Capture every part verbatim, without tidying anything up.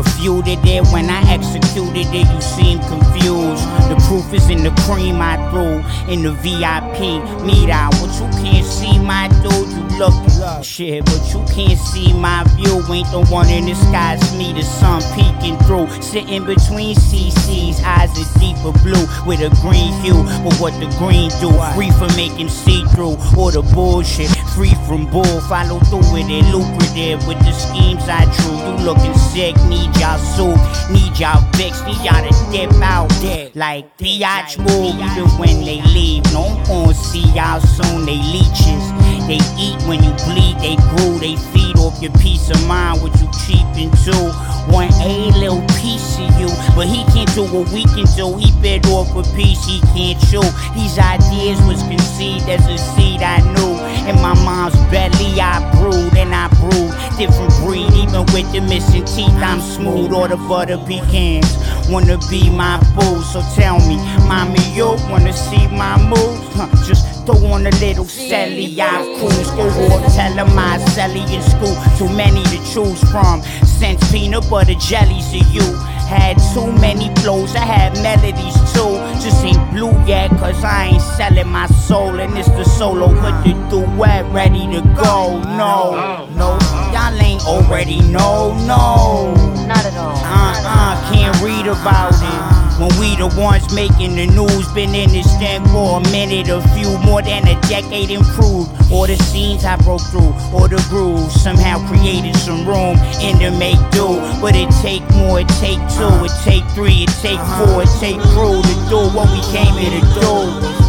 refuted it. When I executed it, you seem confused. The proof is in the cream I threw in the V I P meet out. But you can't see my dude, you looking shit, but you can't see my view. Ain't the one in the sky, it's me, the sun peeking through. Sitting between C C's, eyes is deeper blue with a green hue. But what the green do? Free from making see-through or the bullshit. Free from bull, follow through with it. Lucrative with the schemes I drew. You looking sick, need y'all soup, need y'all fix, need y'all to dip out like biatch move. Even when they leave, no one gon' see y'all soon. They leeches. They eat when you bleed, they grew, they feed off your peace of mind, what you cheap into. Want a little piece of you, but he can't do what we can do. He bit off a piece he can't chew. These ideas was conceived as a seed I knew. In my mom's belly I brewed and I brewed. Different breed, even with the missing teeth I'm smooth. Or the butter pecans wanna be my boo. So tell me, mommy, you wanna see my moves? Huh, just throw on a little celly, I cruise. Go off, tell them I celly in school. Too many to choose from. Since peanut butter jellies to you. Had too many flows, I had melodies too. Just ain't blue yet, cause I ain't selling my soul. And it's the solo with the duet ready to go. No, no, y'all ain't already know, no. Not at all. Uh-uh, can't read about it. When we the ones making the news, been in this thing for a minute, a few, more than a decade improved. All the scenes I broke through, or the grooves, somehow created some room in the make do. But it take more, it take two, it take three, it take four, it take crew to do what we came here to do.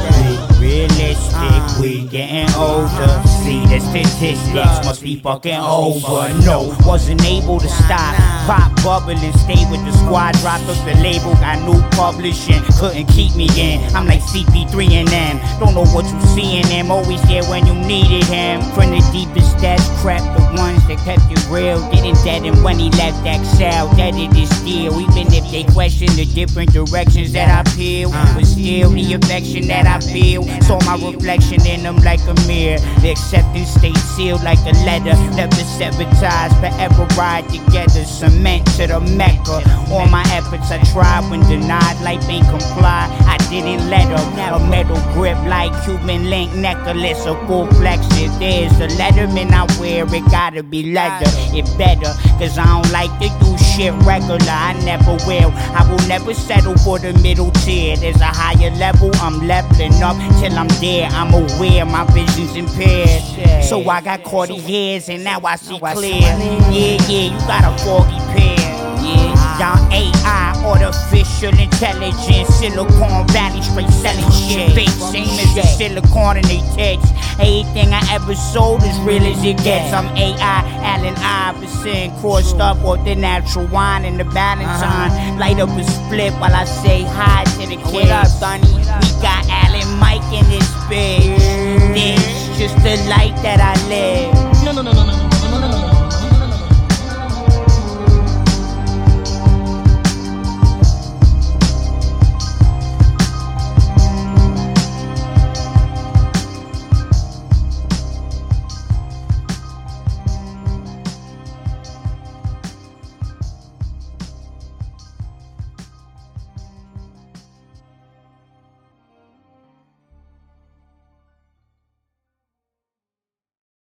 Realistic, we getting older. See the statistics must be fucking over. No, wasn't able to stop. Pop bubbling, stay with the squad. Dropped up the label, got new publishing. Couldn't keep me in. I'm like C P three and them. Don't know what you see in them. Always there when you needed him. From the deepest depths, crept the ones that kept it real. Didn't dead him when he left Excel. That it is still. Even if they question the different directions that I peel, but still the affection that I feel. Saw my reflection in them like a mirror. The acceptance stayed sealed like a letter. Never sever ties, forever ride together. Cement to the Mecca. All my efforts I tried when denied. Life ain't comply. I didn't let her. A metal grip like Cuban link necklace. A full flex. If there's a letterman I wear, it gotta be leather. It better, cause I don't like to do shit regular. I never will. I will never settle for the middle tier. There's a higher level. I'm leveling up till I'm there. I'm aware my vision's impaired. So I got Cartiers and now I see clear. Yeah, yeah, you got a foggy pair. Yeah, y'all A I, artificial intelligence, Silicon Valley straight selling shit. Fake same as the silicon in they tits. Everything I ever sold as real as it gets. I'm A I, Allen Iverson, crossed up with the natural wine and the Valentine. Light up a split while I say hi to the kids. What up, Sonny? We got Alan Mike in this bitch. This just the life that I live.